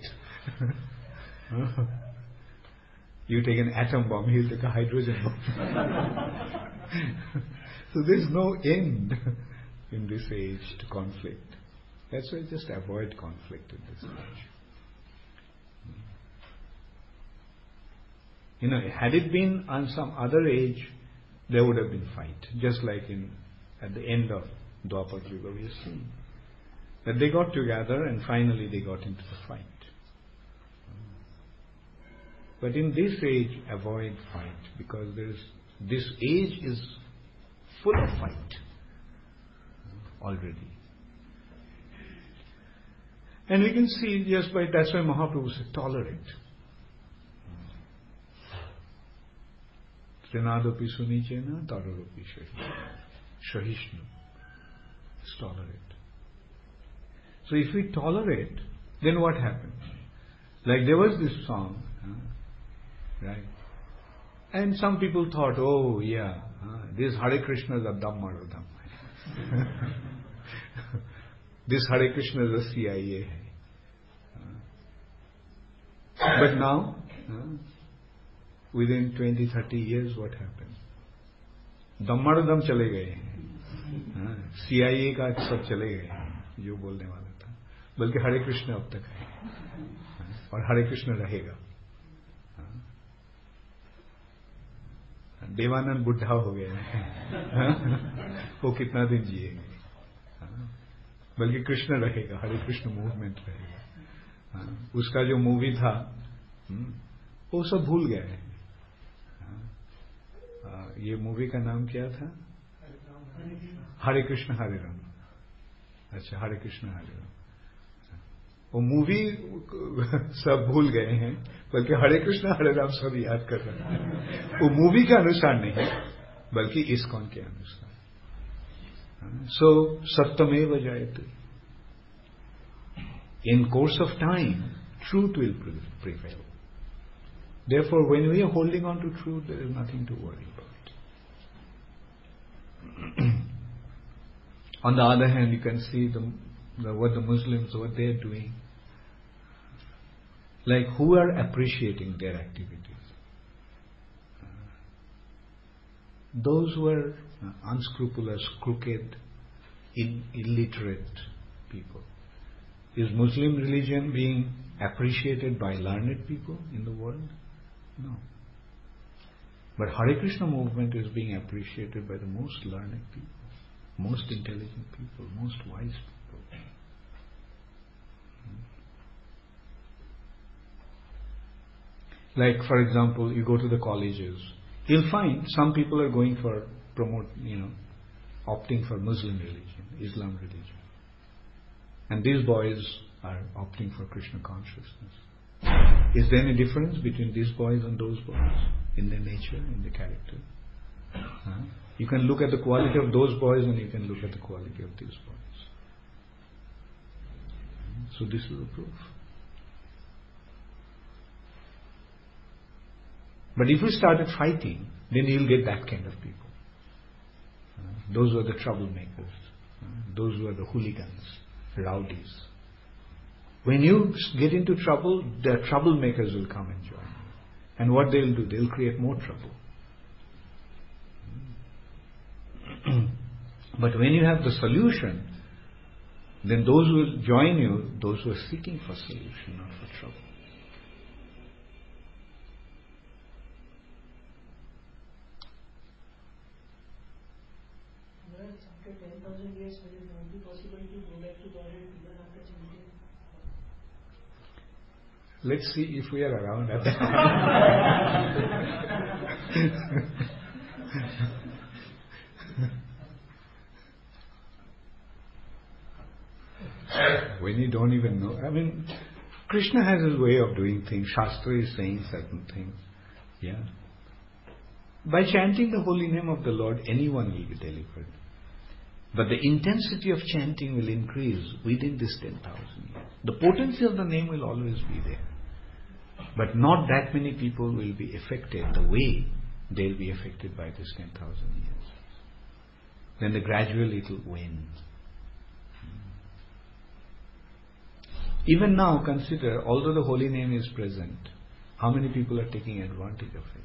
You take an atom bomb, he'll take a hydrogen bomb. So there's no end in this age to conflict. That's why just avoid conflict in this age. Had it been on some other age, there would have been fight. Just like at the end of Dwapar Yuga, we have seen that they got together and finally they got into the fight. But in this age, avoid fight, because this age is full of fight. already. And we can see just by, that's why Mahaprabhu said, tolerate. Trinadopi sunichena tadaropi shahishnu. It's tolerate. So if we tolerate, then what happens? Like there was this song, right? And some people thought, oh yeah, this Hare Krishna is a Dhammadam. This Hare Krishna is a CIA. But now, within 20-30 years, what happened? Dhammadam chale gaye hain. CIA का सब चले गए हैं जो बोलने वाला था, बल्कि हरे कृष्ण अब तक है और हरे कृष्ण रहेगा. देवानंद बुढ़ा हो गए हैं, वो कितना दिन जिएंगे, बल्कि कृष्ण रहेगा, हरे कृष्ण मूवमेंट रहेगा. उसका जो मूवी था वो सब भूल गए हैं. ये मूवी का नाम क्या था? हरे कृष्ण हरे राम. अच्छा, हरे कृष्ण हरे राम. वो मूवी सब भूल गए हैं, बल्कि हरे कृष्ण हरे राम सब याद कर रहे हैं. वो मूवी के अनुसार नहीं, बल्कि इस्कॉन के अनुसार. सो सत्यमेव जयते. In course of time, truth will prevail. Therefore, when we are holding on to truth, there is nothing to worry about. On the other hand, you can see what the Muslims, what they are doing. Like, who are appreciating their activities? Those who are unscrupulous, crooked, illiterate people. Is Muslim religion being appreciated by learned people in the world? No. But Hare Krishna movement is being appreciated by the most learned people, most intelligent people, most wise people. Like, for example, you go to the colleges, you'll find some people are going for opting for Muslim religion, Islam religion. And these boys are opting for Krishna consciousness. Is there any difference between these boys and those boys in their nature, in their character? You can look at the quality of those boys and you can look at the quality of these boys. So this is the proof. But if we started fighting, then you'll get that kind of people. Those who are the troublemakers. Those who are the hooligans, rowdies. When you get into trouble, the troublemakers will come and join you. And what they'll do? They'll create more trouble. But when you have the solution, then those who will join you, those who are seeking for solution, not for trouble. After 10,000 years, will it not be possible to go back to Godhead even after chanting? Let's see if we are around at that time. When you don't even know. I mean, Krishna has his way of doing things. Shastra is saying certain things. Yeah. By chanting the holy name of the Lord, anyone will be delivered. But the intensity of chanting will increase within this 10,000 years. The potency of the name will always be there. But not that many people will be affected the way they'll be affected by this 10,000 years. Then gradually it will wane. Even now, consider, although the holy name is present, how many people are taking advantage of it?